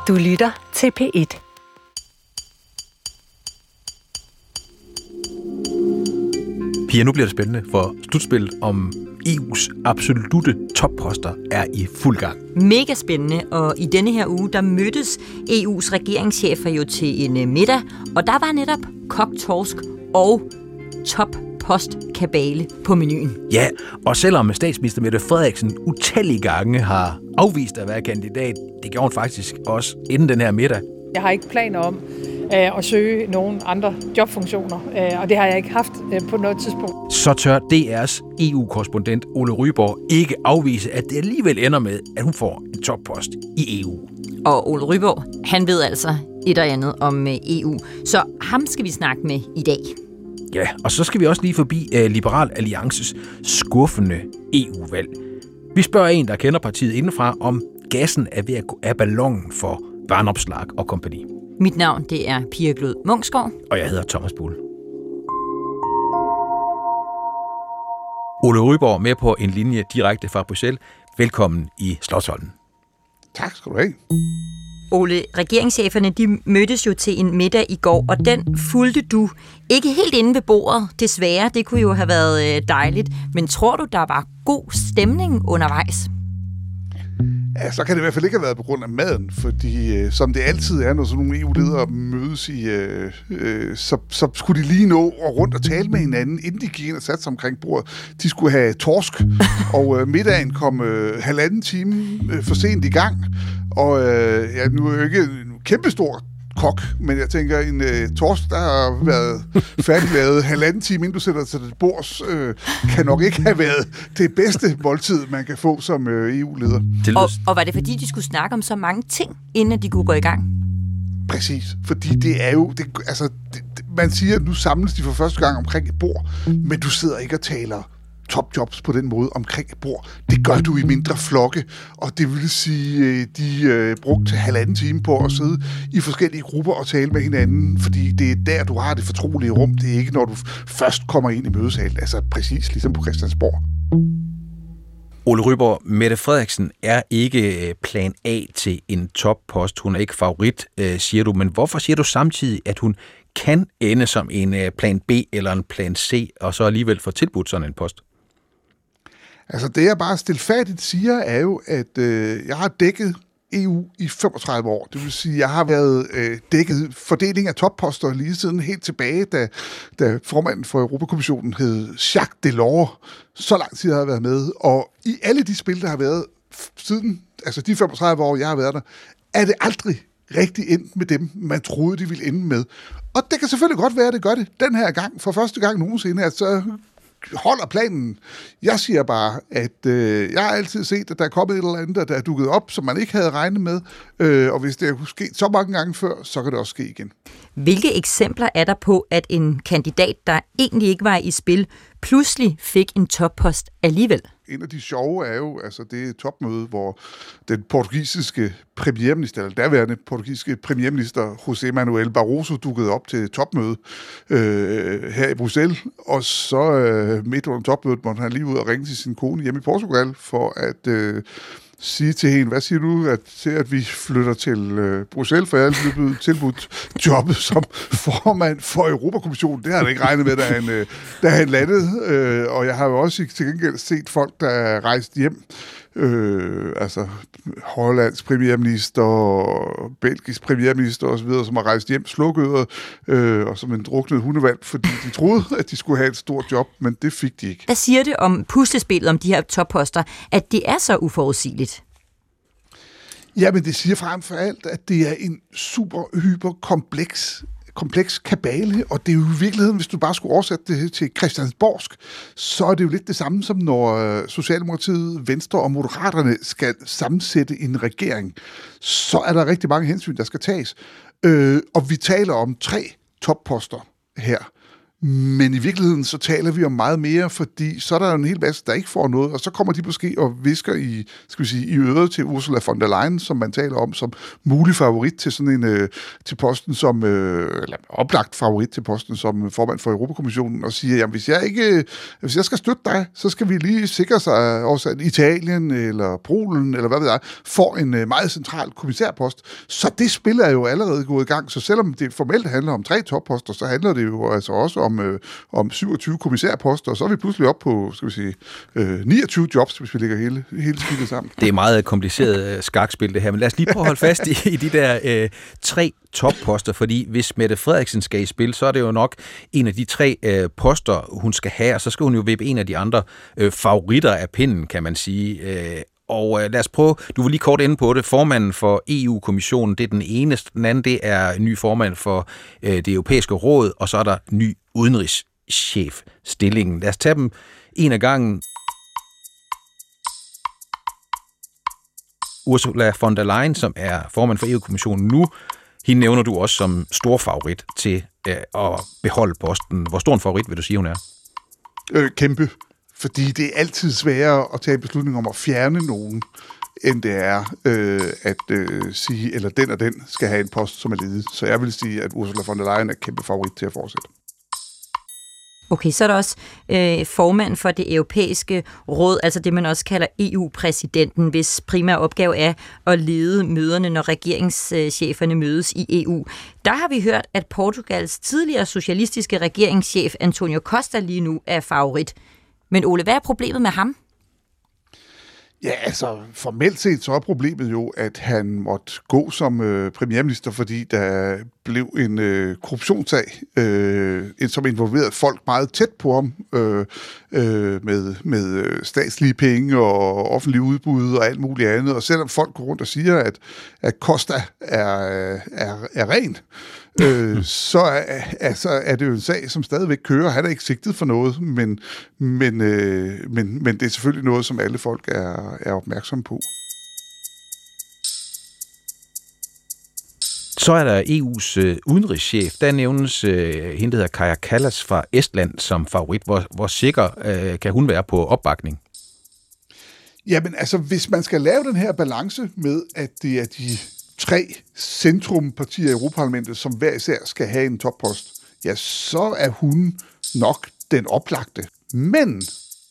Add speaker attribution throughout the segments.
Speaker 1: Du lytter til P1.
Speaker 2: Pia, nu bliver det spændende, for slutspillet om EU's absolutte topposter er i fuld gang.
Speaker 3: Mega spændende, og i denne her uge, der mødtes EU's regeringschefer jo til en middag, og der var netop kok-torsk og toppostkabale på menuen.
Speaker 2: Ja, og selvom statsminister Mette Frederiksen utallige gange har afvist at være kandidat, det gjorde hun faktisk også inden den her middag.
Speaker 4: Jeg har ikke planer om at søge nogle andre jobfunktioner, og det har jeg ikke haft på noget tidspunkt.
Speaker 2: Så tør DR's EU-korrespondent Ole Ryborg ikke afvise, at det alligevel ender med, at hun får en toppost i EU.
Speaker 3: Og Ole Ryborg, han ved altså et og andet om EU, så ham skal vi snakke med i dag.
Speaker 2: Ja, og så skal vi også lige forbi Liberal Alliances skuffende EU-valg. Vi spørger en, der kender partiet indenfra, om gassen er ved at gå af ballonen for Vanopslagh og kompagni.
Speaker 3: Mit navn, det er Pia Glød Munksgaard.
Speaker 2: Og jeg hedder Thomas Bull. Ole Ryborg med på en linje direkte fra Bruxelles. Velkommen i Slotsholmen.
Speaker 5: Tak skal du have.
Speaker 3: Ole, regeringscheferne, de mødtes jo til en middag i går, og den fulgte du ikke helt inde ved bordet, desværre. Det kunne jo have været dejligt. Men tror du, der var god stemning undervejs?
Speaker 5: Ja, så kan det i hvert fald ikke have været på grund af maden, fordi som det altid er, når sådan nogle EU-ledere mødes i, så skulle de lige nå at rundt og tale med hinanden, inden de gik ind og satte sig omkring bordet. De skulle have torsk, og middagen kom 1,5 time for sent i gang, og nu er jeg jo ikke en kæmpestor kok, men jeg tænker, en torsk, der har været færdiglavet 1,5 time, inden du sætter dig til det bords, kan nok ikke have været det bedste måltid, man kan få som EU-leder.
Speaker 3: Og var det fordi, de skulle snakke om så mange ting, inden de kunne gå i gang?
Speaker 5: Præcis, fordi det er jo... man siger, at nu samles de for første gang omkring et bord, men du sidder ikke og taler topjobs på den måde omkring et bord. Det gør du i mindre flokke, og det vil sige, de brugte 1,5 time på at sidde i forskellige grupper og tale med hinanden, fordi det er der, du har det fortrolige rum. Det er ikke, når du først kommer ind i mødesalen. Altså præcis ligesom på Christiansborg.
Speaker 2: Ole Ryborg, Mette Frederiksen er ikke plan A til en toppost. Hun er ikke favorit, siger du. Men hvorfor siger du samtidig, at hun kan ende som en plan B eller en plan C, og så alligevel få tilbudt sådan en post?
Speaker 5: Altså det, jeg bare stilfærdigt siger, er jo, at jeg har dækket EU i 35 år. Det vil sige, jeg har været dækket fordeling af topposter lige siden helt tilbage, da formanden for Europakommissionen hed Jacques Delors. Så lang tid har jeg været med. Og i alle de spil, der har været siden, altså de 35 år, jeg har været der, er det aldrig rigtig endt med dem, man troede, de ville ende med. Og det kan selvfølgelig godt være, at det gør det den her gang, for første gang nogensinde, at så holder planen. Jeg siger bare, at jeg har altid set, at der er kommet et eller andet, der er dukket op, som man ikke havde regnet med, og hvis det er sket så mange gange før, så kan det også ske igen.
Speaker 3: Hvilke eksempler er der på, at en kandidat, der egentlig ikke var i spil, pludselig fik en toppost alligevel?
Speaker 5: En af de sjove er jo altså det topmøde, hvor den portugisiske premierminister, eller daværende portugisiske premierminister José Manuel Barroso dukkede op til topmøde her i Bruxelles, og så midt under topmødet måtte han lige ud og ringe til sin kone hjemme i Portugal for at sige til hende, hvad siger du til, at vi flytter til Bruxelles, for jeg er blevet tilbudt jobbet som formand for Europakommissionen. Det har jeg ikke regnet med, da han landede. Og jeg har jo også til gengæld set folk, der er rejst hjem. Altså Hollands premierminister, belgisk premierminister osv., som har rejst hjem slukøret, og som en druknet hundevalg, fordi de troede, at de skulle have et stort job, men det fik de ikke.
Speaker 3: Hvad siger det om puslespillet om de her topposter, at det er så uforudsigeligt?
Speaker 5: Ja, men det siger frem for alt, at det er en super hyper kompleks kabale, og det er jo i virkeligheden, hvis du bare skulle oversætte det til christiansborgsk, så er det jo lidt det samme som når Socialdemokratiet, Venstre og Moderaterne skal sammensætte en regering. Så er der rigtig mange hensyn, der skal tages. Og vi taler om 3 topposter her. Men i virkeligheden, så taler vi om meget mere, fordi så er der en hel masse, der ikke får noget, og så kommer de måske og visker i øret til Ursula von der Leyen, som man taler om som mulig favorit til sådan en til posten som eller oplagt favorit til posten som formand for Europakommissionen, og siger, jamen hvis jeg skal støtte dig, så skal vi lige sikre sig også, at Italien eller Polen eller hvad ved jeg, får en meget central kommissærpost. Så det spil er jo allerede gået i gang, så selvom det formelt handler om 3 topposter, så handler det jo altså også om 27 kommissærposter, og så er vi pludselig op på, 29 jobs, hvis vi lægger hele spillet sammen.
Speaker 2: Det er meget kompliceret skakspil det her, men lad os lige prøve at holde fast i de der 3 topposter, fordi hvis Mette Frederiksen skal i spil, så er det jo nok en af de 3 poster, hun skal have, og så skal hun jo vippe en af de andre favoritter af pinden, kan man sige. Og lad os prøve, du var lige kort inde på det, formanden for EU-kommissionen, det er den ene, den anden det er ny formand for det europæiske råd, og så er der ny udenrigschef-stillingen. Lad os tage dem en af gangen. Ursula von der Leyen, som er formand for EU-kommissionen nu, hende nævner du også som stor favorit til at beholde posten. Hvor stor en favorit vil du sige, hun er?
Speaker 5: Kæmpe. Fordi det er altid sværere at tage en beslutning om at fjerne nogen, end det er at sige, eller den og den skal have en post, som er ledig. Så jeg vil sige, at Ursula von der Leyen er kæmpe favorit til at fortsætte.
Speaker 3: Okay, så er der også formand for det europæiske råd, altså det, man også kalder EU-præsidenten, hvis primære opgave er at lede møderne, når regeringscheferne mødes i EU. Der har vi hørt, at Portugals tidligere socialistiske regeringschef Antonio Costa lige nu er favorit. Men Ole, hvad er problemet med ham?
Speaker 5: Ja, altså formelt set så er problemet jo, at han måtte gå som premierminister, fordi der blev en korruptionssag, som involverede folk meget tæt på ham, med statslige penge og offentlige udbud og alt muligt andet. Og selvom folk går rundt og siger, at Costa er ren, så er det jo en sag, som stadigvæk kører. Han er ikke sigtet for noget, men det er selvfølgelig noget, som alle folk er opmærksomme på.
Speaker 2: Så er der EU's udenrigschef. Der nævnes hende, der hedder Kaja Kallas fra Estland som favorit. Hvor sikker kan hun være på opbakning?
Speaker 5: Jamen altså, hvis man skal lave den her balance med, at det er de 3 centrumpartier i Europaparlamentet, som hver især skal have en toppost, ja, så er hun nok den oplagte. Men,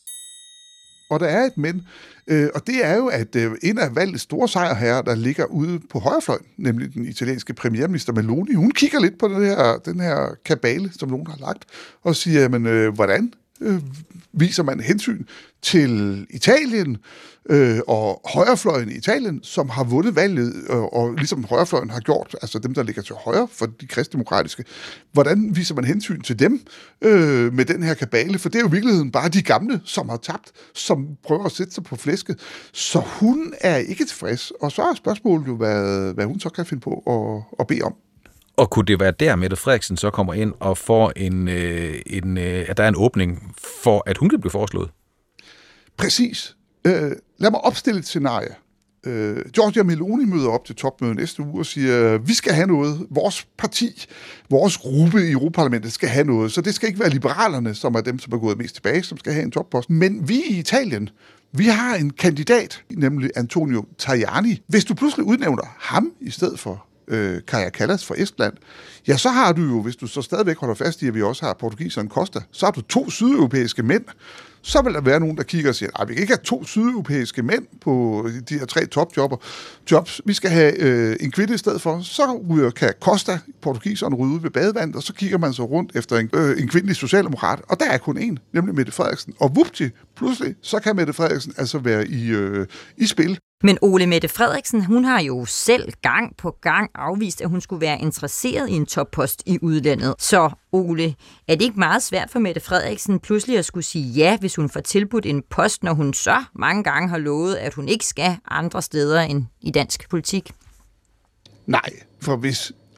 Speaker 5: og der er et men, og det er jo, at en af valgets store sejrherrer, der ligger ude på højrefløjen, nemlig den italienske premierminister Meloni, hun kigger lidt på den her kabale, som nogen har lagt, og siger, jamen, hvordan viser man hensyn til Italien og højrefløjen i Italien, som har vundet valget, og ligesom højrefløjen har gjort, altså dem, der ligger til højre for de kristdemokratiske, hvordan viser man hensyn til dem med den her kabale? For det er jo i virkeligheden bare de gamle, som har tabt, som prøver at sætte sig på flæsket. Så hun er ikke tilfreds, og så er spørgsmålet jo, hvad hun så kan finde på at bede om.
Speaker 2: Og kunne det være der, Mette Frederiksen så kommer ind og får at der er en åbning for, at hun kan blive foreslået?
Speaker 5: Præcis. Lad mig opstille et scenarie. Giorgia Meloni møder op til topmødet næste uge og siger, vi skal have noget. Vores parti, vores gruppe i Europaparlamentet skal have noget. Så det skal ikke være liberalerne, som er dem, som er gået mest tilbage, som skal have en toppost. Men vi i Italien, vi har en kandidat, nemlig Antonio Tajani. Hvis du pludselig udnævner ham i stedet for Kaja Kallas fra Estland, ja, så har du jo, hvis du så stadigvæk holder fast i, at vi også har portugiseren Costa, så har du 2 sydeuropæiske mænd. Så vil der være nogen, der kigger og siger, vi kan ikke have 2 sydeuropæiske mænd på de her 3 jobs. Vi skal have en kvinde i stedet for. Så kan Costa, portugiseren, ryge ved badevandet, og så kigger man så rundt efter en kvindelig socialdemokrat, og der er kun en, nemlig Mette Frederiksen. Og vupti, pludselig, så kan Mette Frederiksen altså være i spil.
Speaker 3: Men Ole, Mette Frederiksen, hun har jo selv gang på gang afvist, at hun skulle være interesseret i en toppost i udlandet. Så Ole, er det ikke meget svært for Mette Frederiksen pludselig at skulle sige ja, hvis hun får tilbudt en post, når hun så mange gange har lovet, at hun ikke skal andre steder end i dansk politik?
Speaker 5: Nej, for hvis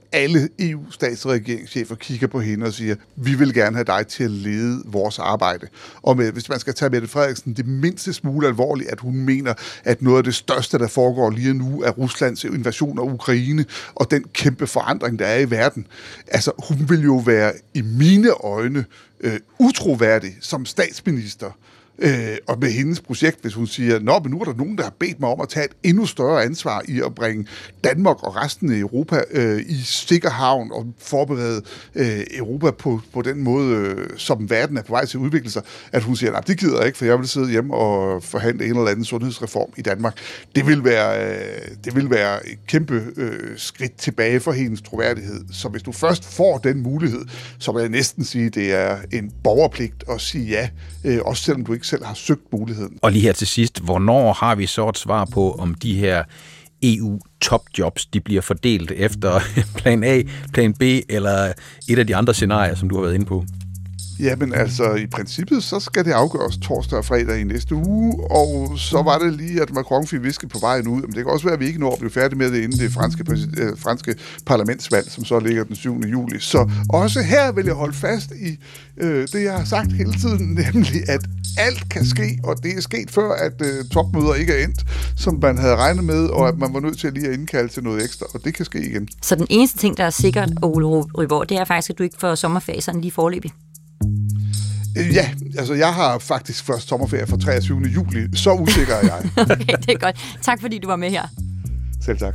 Speaker 5: alle EU-statsregeringschefer kigger på hende og siger, vi vil gerne have dig til at lede vores arbejde. Og hvis man skal tage Mette Frederiksen det mindste smule alvorligt, at hun mener, at noget af det største, der foregår lige nu, er Ruslands invasion af Ukraine og den kæmpe forandring, der er i verden. Altså, hun vil jo være i mine øjne utroværdig som statsminister. Og med hendes projekt, hvis hun siger, men nu er der nogen, der har bedt mig om at tage et endnu større ansvar i at bringe Danmark og resten af Europa i sikker havn og forberede Europa på den måde, som verden er på vej til at udvikle sig, at hun siger, det gider jeg ikke, for jeg vil sidde hjemme og forhandle en eller anden sundhedsreform i Danmark. Det vil være et kæmpe skridt tilbage for hendes troværdighed. Så hvis du først får den mulighed, så vil jeg næsten sige, at det er en borgerpligt at sige ja, også selvom du ikke selv har søgt muligheden.
Speaker 2: Og lige her til sidst, hvornår har vi så et svar på, om de her EU-topjobs, de bliver fordelt efter plan A, plan B eller et af de andre scenarier, som du har været inde på?
Speaker 5: Jamen altså, i princippet, så skal det afgøres torsdag og fredag i næste uge, og så var det lige, at Macron fik visket på vejen ud. Men det kan også være, at vi ikke når at blive færdige med det inden det franske parlamentsvalg, som så ligger den 7. juli. Så også her vil jeg holde fast i det, jeg har sagt hele tiden, nemlig at alt kan ske, og det er sket før, at topmøder ikke er endt, som man havde regnet med, og at man var nødt til lige at indkalde til noget ekstra, og det kan ske igen.
Speaker 3: Så den eneste ting, der er sikkert, Ole Ryborg, det er faktisk, at du ikke får sommerfaserne lige foreløbig.
Speaker 5: Ja, altså jeg har faktisk først sommerferie fra 23. juli. Så usikker er jeg.
Speaker 3: Okay, det er godt. Tak fordi du var med her.
Speaker 5: Selv tak.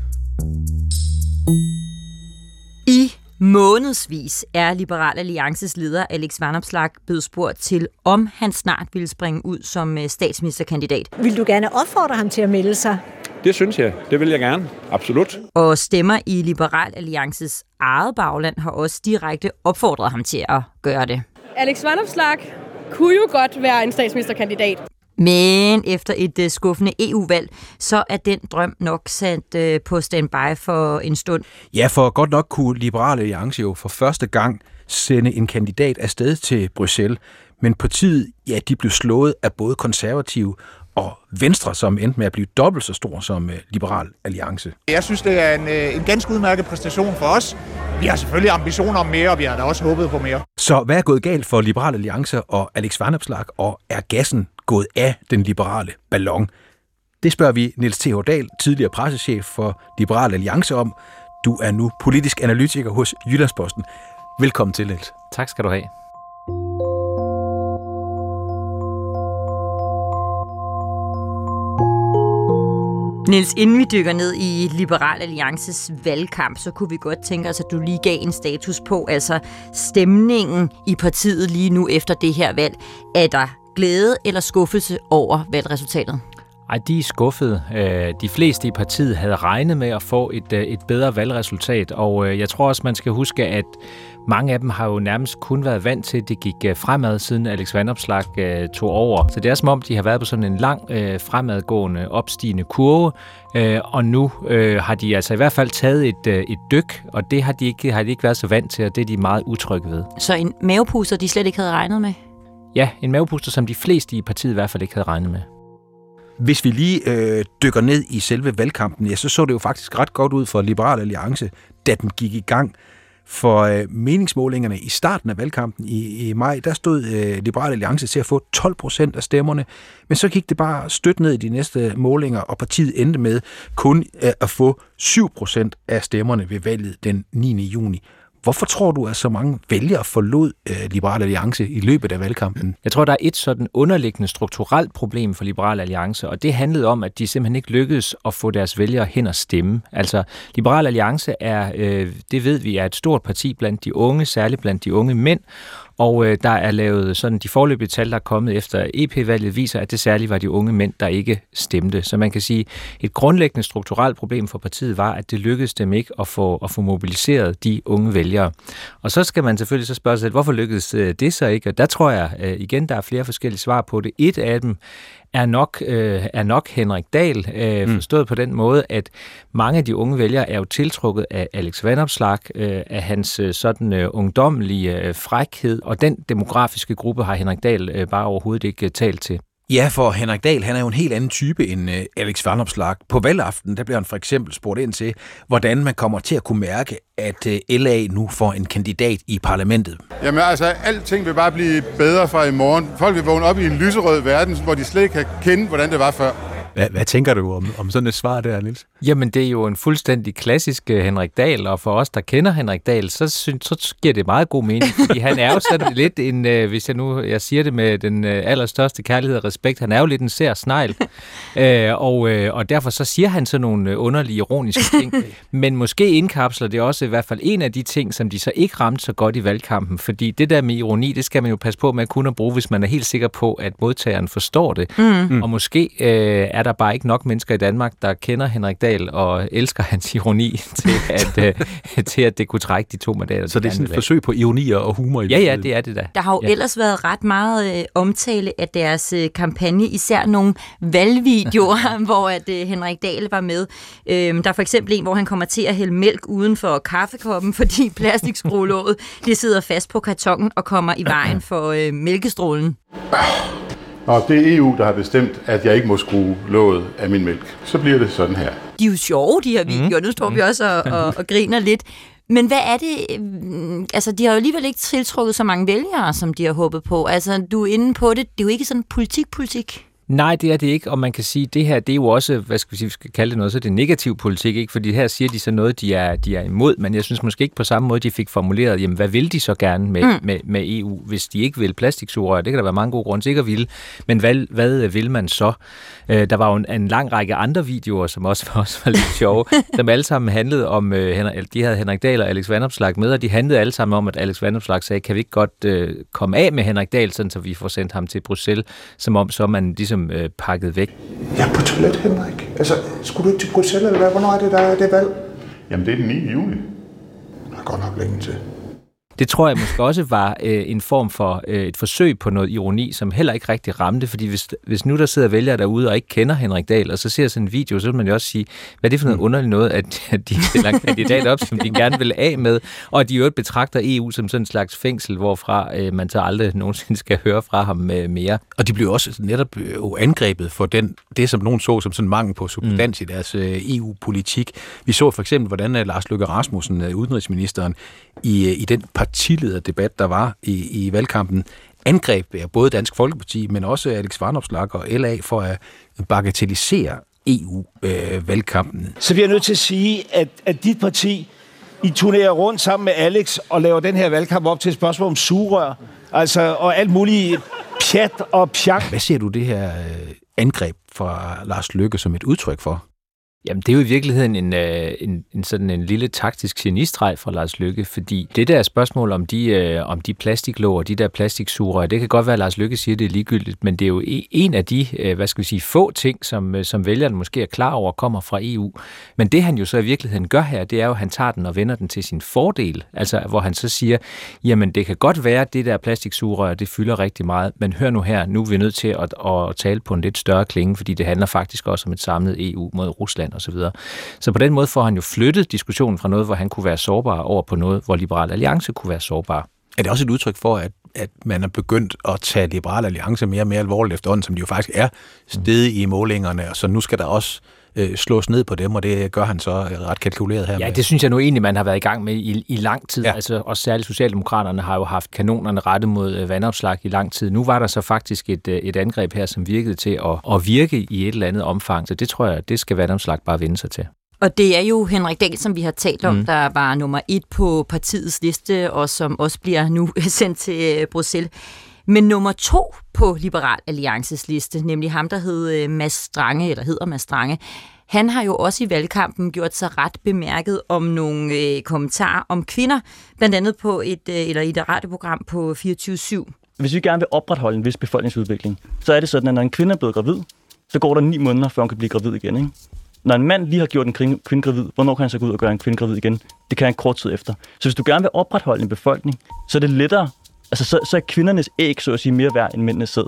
Speaker 3: I månedsvis er Liberal Alliances leder Alex Vanopslagh blevet spurgt til, om han snart ville springe ud som statsministerkandidat.
Speaker 1: Vil du gerne opfordre ham til at melde sig?
Speaker 6: Det synes jeg. Det vil jeg gerne. Absolut.
Speaker 3: Og stemmer i Liberal Alliances eget bagland har også direkte opfordret ham til at gøre det.
Speaker 7: Alex Vanopslagh kunne jo godt være en statsministerkandidat.
Speaker 3: Men efter et skuffende EU-valg, så er den drøm nok sat på standby for en stund.
Speaker 2: Ja, for godt nok kunne Liberal Alliance jo for første gang sende en kandidat afsted til Bruxelles. Men partiet, ja, de blev slået af både konservative og Venstre, som endte med at blive dobbelt så stor som Liberal Alliance.
Speaker 8: Jeg synes, det er en ganske udmærket præstation for os. Vi har selvfølgelig ambitioner om mere, og vi har da også håbet på mere.
Speaker 2: Så hvad er gået galt for Liberal Alliance og Alex Vanopslagh, og er gassen gået af den liberale ballon? Det spørger vi Niels T. Dahl, tidligere pressechef for Liberal Alliance om. Du er nu politisk analytiker hos Jyllandsposten. Velkommen til, Niels.
Speaker 9: Tak skal du have.
Speaker 3: Niels, inden vi dykker ned i Liberal Alliances valgkamp, så kunne vi godt tænke os, at du lige gav en status på, altså stemningen i partiet lige nu efter det her valg. Er der glæde eller skuffelse over valgresultatet?
Speaker 9: Ej, de er skuffede. De fleste i partiet havde regnet med at få et bedre valgresultat, og jeg tror også, man skal huske, at mange af dem har jo nærmest kun været vant til, at det gik fremad, siden Alex Vanopslagh tog over. Så det er som om, de har været på sådan en lang, fremadgående, opstigende kurve, og nu har de altså i hvert fald taget et dyk, og det har de ikke været så vant til, og det er de meget utrygge ved.
Speaker 3: Så en mavepuster, de slet ikke havde regnet med?
Speaker 9: Ja, en mavepuster, som de fleste i partiet i hvert fald ikke havde regnet med.
Speaker 2: Hvis vi lige dykker ned i selve valgkampen, ja, så det jo faktisk ret godt ud for Liberal Alliance, da den gik i gang. For meningsmålingerne i starten af valgkampen i maj, der stod Liberal Alliance til at få 12% af stemmerne, men så gik det bare stødt ned i de næste målinger, og partiet endte med kun at få 7% af stemmerne ved valget den 9. juni. Hvorfor tror du, at så mange vælgere forlod Liberal Alliance i løbet af valgkampen?
Speaker 9: Jeg tror, der er et sådan underliggende strukturelt problem for Liberal Alliance, og det handlede om, at de simpelthen ikke lykkedes at få deres vælgere hen og stemme. Altså, Liberal Alliance er, det ved vi, er et stort parti blandt de unge, særligt blandt de unge mænd, og der er lavet sådan, de foreløbige tal, der er kommet efter EP-valget, viser, at det særligt var de unge mænd, der ikke stemte. Så man kan sige, et grundlæggende strukturelt problem for partiet var, at det lykkedes dem ikke at få mobiliseret de unge vælgere. Og så skal man selvfølgelig så spørge sig, hvorfor lykkedes det så ikke? Og der tror jeg igen, der er flere forskellige svar på det. Et af dem er nok Henrik Dahl, forstået på den måde, at mange af de unge vælgere er jo tiltrukket af Alex Vanopslagh, af hans sådan ungdommelige frækhed, og den demografiske gruppe har Henrik Dahl bare overhovedet ikke talt til.
Speaker 2: Ja, for Henrik Dahl, han er jo en helt anden type end Alex Vanopslagh. På valgaften, der bliver han for eksempel spurgt ind til, hvordan man kommer til at kunne mærke, at LA nu får en kandidat i parlamentet.
Speaker 10: Jamen altså, alting vil bare blive bedre fra i morgen. Folk vil vågne op i en lyserød verden, hvor de slet ikke kan kende, hvordan det var før.
Speaker 2: Hvad tænker du om sådan et svar der, Niels?
Speaker 9: Jamen, det er jo en fuldstændig klassisk Henrik Dahl, og for os, der kender Henrik Dahl, så giver det meget god mening, fordi han er jo sådan lidt en, hvis jeg siger det med den allerstørste kærlighed og respekt, han er jo lidt en sær snegl, og derfor så siger han sådan nogle underlige, ironiske ting, men måske indkapsler det også i hvert fald en af de ting, som de så ikke ramte så godt i valgkampen, fordi det der med ironi, det skal man jo passe på med at kunne bruge, hvis man er helt sikker på, at modtageren forstår det, og måske er der bare ikke nok mennesker i Danmark, der kender Henrik Dahl og elsker hans ironi til at det kunne trække de 2 mandater.
Speaker 2: Så det er sådan et forsøg på ironi og humor i
Speaker 9: Ja, det er det da.
Speaker 3: Der har jo ellers været ret meget omtale af deres kampagne, især nogle valgvideoer, hvor at Henrik Dahl var med. Der er for eksempel en, hvor han kommer til at hælde mælk uden for kaffekoppen, fordi plastikskruelåget det sidder fast på kartongen og kommer i vejen for mælkestrålen.
Speaker 10: Og det er EU, der har bestemt, at jeg ikke må skrue låget af min mælk. Så bliver det sådan her.
Speaker 3: De er jo sjove, de her videoer. Nu står vi også og griner lidt. Men hvad er det? Altså, de har jo alligevel ikke tiltrukket så mange vælgere, som de har håbet på. Altså, du er inde på det. Det er jo ikke sådan politik.
Speaker 9: Nej, det er det ikke, og man kan sige, at det her, det er jo også, hvad skal vi sige, vi skal kalde det noget, så det er negativ politik, ikke? Fordi her siger de så noget, de er imod, men jeg synes måske ikke på samme måde, de fik formuleret, jamen, hvad vil de så gerne med EU, hvis de ikke vil plastiksugerør? Det kan der være mange gode grunde til ikke at ville, men hvad vil man så? Der var jo en lang række andre videoer, som også var lidt sjove, som alle sammen handlede om, de havde Henrik Dahl og Alex Vanopslagh med, og de handlede alle sammen om, at Alex Vanopslagh sagde, kan vi ikke godt komme af med Henrik Dahl, sådan så vi får sendt ham til Bruxelles, som om så man ligesom pakket væk.
Speaker 11: Jeg er på toilet, Henrik. Altså, skulle du ikke til Bruxelles, eller hvad? Hvornår er det, der er det valg?
Speaker 10: Jamen, det er den 9. juli.
Speaker 11: Der er godt nok længe til.
Speaker 9: Det tror jeg måske også var en form for et forsøg på noget ironi, som heller ikke rigtig ramte, fordi hvis nu der sidder vælgere derude og ikke kender Henrik Dahl, og så ser sådan en video, så vil man jo også sige, hvad er det for noget underligt noget, at de stiller en kandidat op, som de gerne vil af med, og at de jo betragter EU som sådan en slags fængsel, hvorfra man så aldrig nogensinde skal høre fra ham mere.
Speaker 2: Og de blev også netop angrebet for det, som nogen så som sådan mangel på substans i deres EU-politik. Vi så for eksempel, hvordan Lars Løkke Rasmussen, udenrigsministeren, i den partilederdebat, der var i valgkampen, angreb både Dansk Folkeparti, men også Alex Vanopslagh og LA for at bagatellisere EU-valgkampen.
Speaker 12: Så vi er nødt til at sige, at dit parti, I turnerer rundt sammen med Alex og laver den her valgkamp op til et spørgsmål om sugerør, altså, og alt muligt pjat og pjak.
Speaker 2: Hvad ser du det her angreb fra Lars Løkke som et udtryk for?
Speaker 9: Jamen, det er jo i virkeligheden en sådan en lille taktisk genistreg fra Lars Løkke, fordi det der spørgsmål om de plastiklåg og de der plastiksugerør, det kan godt være, at Lars Løkke siger, at det er ligegyldigt, men det er jo en af de, få ting, som vælgerne måske er klar over, kommer fra EU. Men det han jo så i virkeligheden gør her, det er jo, at han tager den og vender den til sin fordel, altså hvor han så siger, jamen det kan godt være, at det der plastiksugerør, det fylder rigtig meget, men hør nu her, nu er vi nødt til at tale på en lidt større klinge, fordi det handler faktisk også om et samlet EU mod Rusland og så videre. Så på den måde får han jo flyttet diskussionen fra noget, hvor han kunne være sårbar, over på noget, hvor Liberal Alliance kunne være sårbar.
Speaker 2: Er det også et udtryk for, at man er begyndt at tage Liberal Alliance mere og mere alvorligt efterhånden, som de jo faktisk er steget i målingerne, og så nu skal der også slås ned på dem, og det gør han så ret kalkuleret her.
Speaker 9: Ja, det synes jeg nu egentlig, man har været i gang med i lang tid. Ja. Altså også særligt Socialdemokraterne har jo haft kanonerne rettet mod Vanopslagh i lang tid. Nu var der så faktisk et angreb her, som virkede til at virke i et eller andet omfang, så det tror jeg, det skal Vanopslagh bare vende sig til.
Speaker 3: Og det er jo Henrik Dahl, som vi har talt om, der var nummer 1 på partiets liste, og som også bliver nu sendt til Bruxelles. Men nummer 2 på Liberal Alliances liste, nemlig ham, der hedder Mads Strange, han har jo også i valgkampen gjort sig ret bemærket om nogle kommentarer om kvinder, blandt andet på i et radioprogram på 24/7.
Speaker 13: Hvis vi gerne vil opretholde en vis befolkningsudvikling, så er det sådan, at når en kvinde er blevet gravid, så går der 9 måneder, før hun kan blive gravid igen, ikke? Når en mand lige har gjort en kvinde gravid, hvornår kan han så gå ud og gøre en kvinde gravid igen? Det kan han kort tid efter. Så hvis du gerne vil opretholde en befolkning, så er det lettere. Altså, så er kvindernes æg, så at sige, mere værd end mændenes sæd.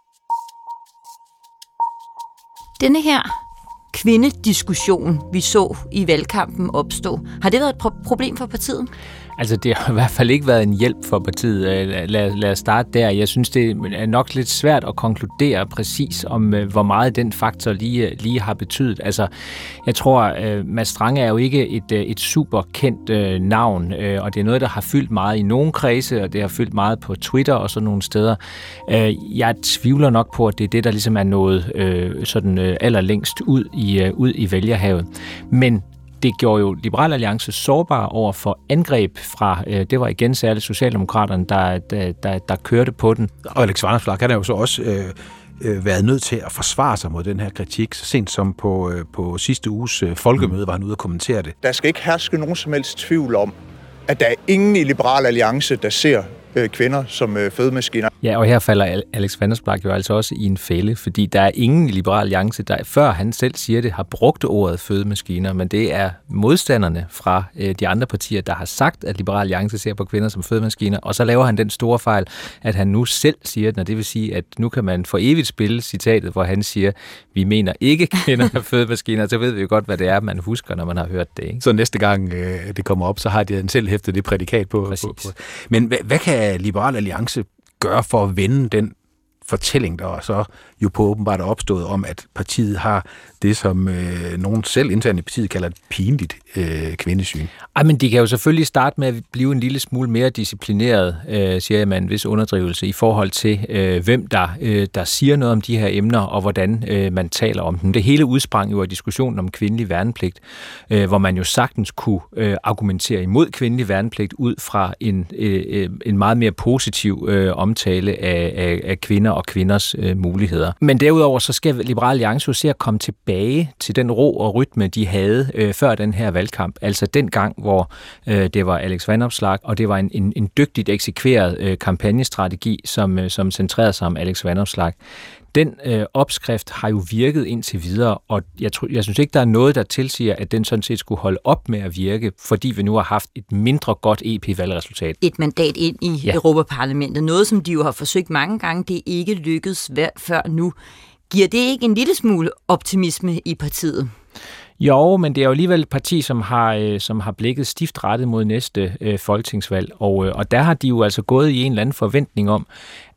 Speaker 3: Denne her kvindediskussion, vi så i valgkampen opstå, har det været et problem for partiet?
Speaker 9: Altså, det har i hvert fald ikke været en hjælp for partiet. Lad os starte der. Jeg synes, det er nok lidt svært at konkludere præcis om, hvor meget den faktor lige har betydet. Altså, jeg tror, Mads Strange er jo ikke et super kendt navn, og det er noget, der har fyldt meget i nogle kredse, og det har fyldt meget på Twitter og sådan nogle steder. Jeg tvivler nok på, at det er det, der ligesom er noget allerlængst ud i vælgerhavet. Men det gjorde jo Liberal Alliance sårbar over for angreb fra, det var igen særligt Socialdemokraterne, der kørte på den.
Speaker 2: Og Alex Vanopslagh kan jo så også været nødt til at forsvare sig mod den her kritik, så sent som på sidste uges folkemøde var han ude at kommentere det.
Speaker 11: Der skal ikke herske nogen som helst tvivl om, at der er ingen i Liberal Alliance, der ser kvinder som fødemaskiner.
Speaker 9: Ja, og her falder Alex Vanopslagh jo altså også i en fælde, fordi der er ingen i Liberal Alliance, der før han selv siger det, har brugt ordet fødemaskiner, men det er modstanderne fra de andre partier, der har sagt, at Liberal Alliance ser på kvinder som fødemaskiner, og så laver han den store fejl, at han nu selv siger det, og det vil sige, at nu kan man for evigt spille citatet, hvor han siger, vi mener ikke kvinder er fødemaskiner, så ved vi jo godt, hvad det er, man husker, når man har hørt det. Ikke?
Speaker 2: Så næste gang det kommer op, så har de selv hæftet det prædikat på. Men hvad kan Liberal Alliance gøre for at vende den fortælling, der så jo på åbenbart er opstået om, at partiet har det, som nogen selv internt i partiet kalder et pinligt kvindesyn?
Speaker 9: Men de kan jo selvfølgelig starte med at blive en lille smule mere disciplineret, siger jeg med en vis underdrivelse, i forhold til, hvem der siger noget om de her emner, og hvordan man taler om dem. Det hele udsprang jo af diskussionen om kvindelig værnepligt, hvor man jo sagtens kunne argumentere imod kvindelig værnepligt ud fra en meget mere positiv omtale af kvinder og kvinders muligheder. Men derudover så skal Liberal Alliance jo se at komme tilbage til den ro og rytme, de havde før den her valgkamp. Altså den gang, hvor det var Alex Vanopslagh, og det var en dygtigt eksekveret kampagnestrategi, som centrerede sig om Alex Vanopslagh. Den opskrift har jo virket indtil videre, og jeg synes ikke, der er noget, der tilsiger, at den sådan set skulle holde op med at virke, fordi vi nu har haft et mindre godt EP-valgresultat.
Speaker 3: Et mandat ind i Europaparlamentet. Noget, som de jo har forsøgt mange gange, det er ikke lykkedes før nu. Giver det ikke en lille smule optimisme i partiet?
Speaker 9: Jo, men det er jo alligevel et parti, som har blikket stift rettet mod næste folketingsvalg, og der har de jo altså gået i en eller anden forventning om,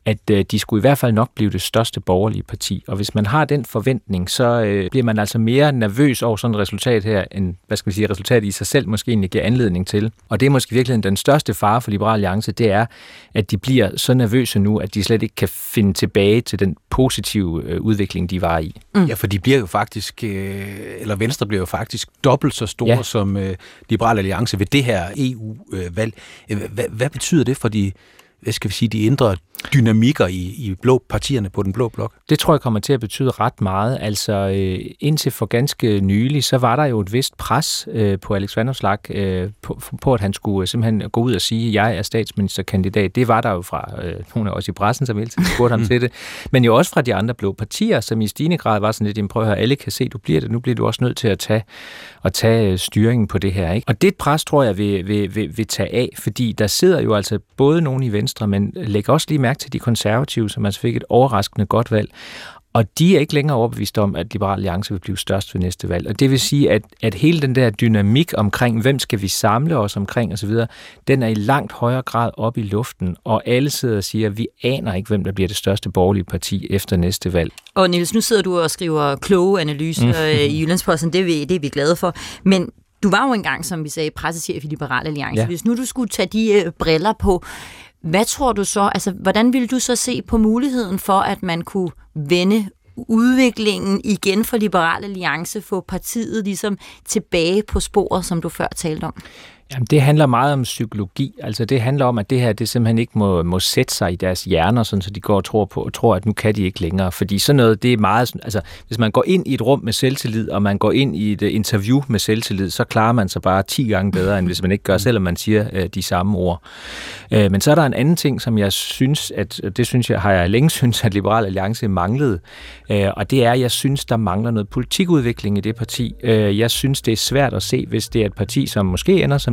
Speaker 9: at de skulle i hvert fald nok blive det største borgerlige parti. Og hvis man har den forventning, så bliver man altså mere nervøs over sådan et resultat her, end resultatet i sig selv måske egentlig giver anledning til. Og det er måske virkelig den største fare for Liberal Alliance, det er, at de bliver så nervøse nu, at de slet ikke kan finde tilbage til den positive udvikling, de var i.
Speaker 2: Ja, for de bliver jo faktisk, eller Venstre bliver jo faktisk dobbelt så store som Liberal Alliance ved det her EU-valg. Hvad betyder det for de indre dynamikker i blå partierne på den blå blok?
Speaker 9: Det tror jeg kommer til at betyde ret meget. Altså indtil for ganske nylig, så var der jo et vist pres på Alex Vanopslagh på, at han skulle simpelthen gå ud og sige, at jeg er statsministerkandidat. Det var der jo fra nogle af os i pressen, som hele tiden spurgte ham til det. Men jo også fra de andre blå partier, som i stigende grad var sådan lidt, prøv at høre, alle kan se, du bliver det. Nu bliver du også nødt til at tage styringen på det her. Ikke? Og det pres, tror jeg, vil tage af, fordi der sidder jo altså både nogen i Venstre, men læg også lige mærke til de konservative, som altså fik et overraskende godt valg. Og de er ikke længere overbevist om, at Liberal Alliance vil blive størst ved næste valg. Og det vil sige, at hele den der dynamik omkring, hvem skal vi samle os omkring osv., den er i langt højere grad op i luften, og alle sidder og siger, at vi aner ikke, hvem der bliver det største borgerlige parti efter næste valg. Og
Speaker 3: Niels, nu sidder du og skriver kloge analyser i Jyllandsposten, det er vi glade for, men du var jo engang, som vi sagde, pressechef i Liberal Alliance. Ja. Hvis nu du skulle tage de briller på, hvad tror du så, altså hvordan ville du så se på muligheden for, at man kunne vende udviklingen igen for Liberal Alliance, få partiet ligesom tilbage på sporet, som du før talte om?
Speaker 9: Jamen, det handler meget om psykologi. Altså, det handler om, at det her, det simpelthen ikke må sætte sig i deres hjerner, sådan, så de går og tror, at nu kan de ikke længere. Fordi sådan noget, det er meget... Altså, hvis man går ind i et rum med selvtillid, og man går ind i et interview med selvtillid, så klarer man sig bare 10 gange bedre, end hvis man ikke gør, selvom man siger de samme ord. Men så er der en anden ting, som jeg synes, har jeg længe synes, at Liberal Alliance manglede. Og det er, at jeg synes, der mangler noget politikudvikling i det parti. Jeg synes, det er svært at se, hvis det er et parti, som måske ender som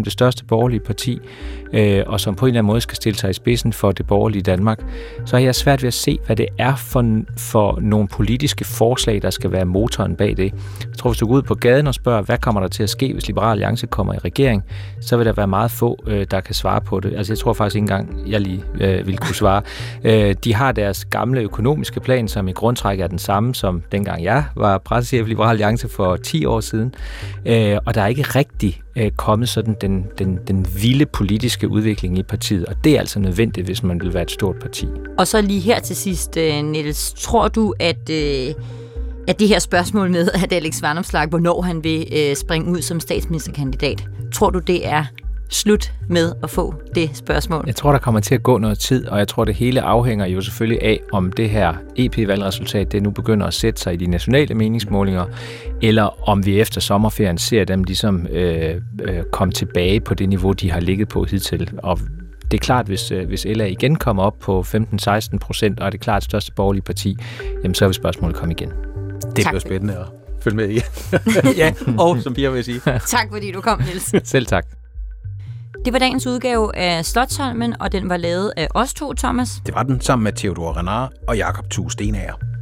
Speaker 9: det største borgerlige parti, og som på en eller anden måde skal stille sig i spidsen for det borgerlige Danmark, så har jeg svært ved at se, hvad det er for nogle politiske forslag, der skal være motoren bag det. Jeg tror, hvis du går ud på gaden og spørger, hvad kommer der til at ske, hvis Liberal Alliance kommer i regering, så vil der være meget få, der kan svare på det. Altså jeg tror faktisk ikke engang, jeg lige vil kunne svare. De har deres gamle økonomiske plan, som i grundtræk er den samme, som dengang jeg var pressechef i Liberal Alliance for 10 år siden. Og der er ikke rigtig kommet sådan den vilde politiske udvikling i partiet, og det er altså nødvendigt, hvis man vil være et stort parti.
Speaker 3: Og så lige her til sidst, Niels, tror du, at det her spørgsmål med, at Alex Vanopslagh, hvornår han vil springe ud som statsministerkandidat, tror du, det er slut med at få det spørgsmål?
Speaker 9: Jeg tror, der kommer til at gå noget tid, og jeg tror, det hele afhænger jo selvfølgelig af, om det her EP-valgresultat, det nu begynder at sætte sig i de nationale meningsmålinger, eller om vi efter sommerferien ser dem ligesom komme tilbage på det niveau, de har ligget på hidtil. Og det er klart, hvis LA igen kommer op på 15-16%, og er det klart største borgerlige parti, jamen så vil spørgsmålet komme igen.
Speaker 2: Det bliver spændende at følge med i. Ja, og som Pia vil sige.
Speaker 3: Tak fordi du kom, Niels.
Speaker 9: Selv tak.
Speaker 3: Det var dagens udgave af Slotsholmen, og den var lavet af os to, Thomas.
Speaker 2: Det var den sammen med Theodor Renard og Jakob Thue Stenager.